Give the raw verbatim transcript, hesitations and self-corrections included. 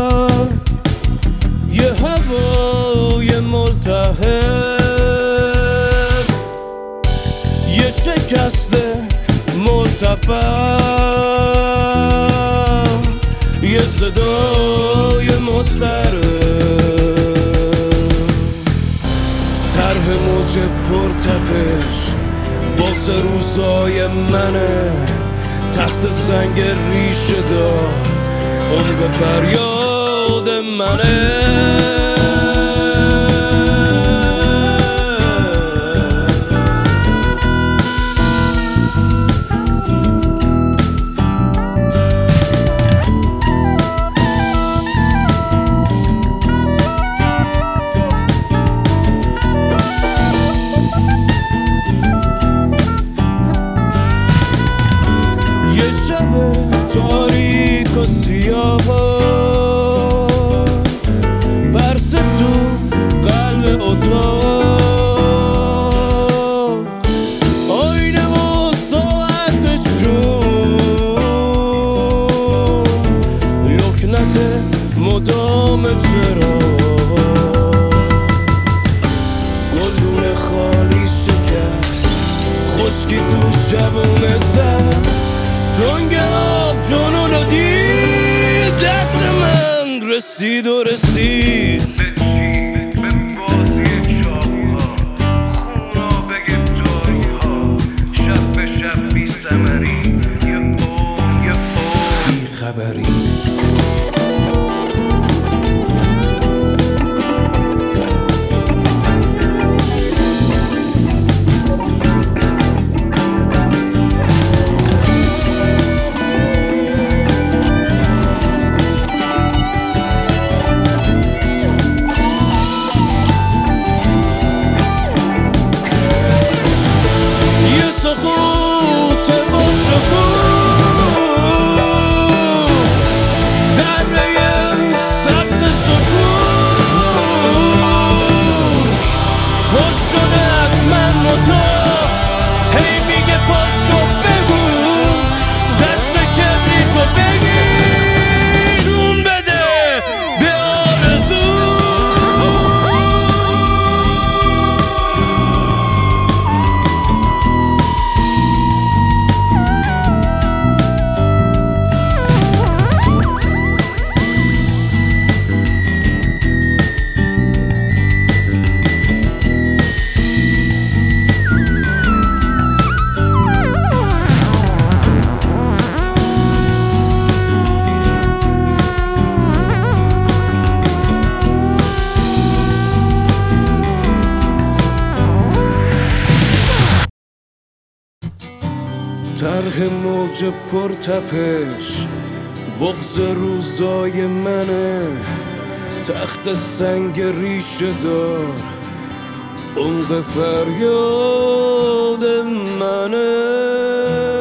یه هوای ملتهب، یه شکست مرتفع، یه صدای مضطرب، طرح موج پرتپش باز روزای منه، تخت سنگ ریشه دار عمق فریاد منه. تاریک و سیاه برس تو قلب اتاق، آینه و ساعتشون لکنت مدام چراغ، گلدون خالی شکست خشکی تو شبونه زد، تنگ آب جنونو دید، دست من رسید و رسید بچین به بازی چاقوها، خونا بگه داریها، شب به شب بی ثمری، یه اوم یه اوم بی خبری. سقوط با شکوه دره سبز سکون، پر شده از من متا، هی میگه پاشو بگو، دست کبریتو بگیر، جون بده به آرزو. طرح موج پرتپش بغض روزای منه، تخت سنگ ریشه دار عمق فریاد منه.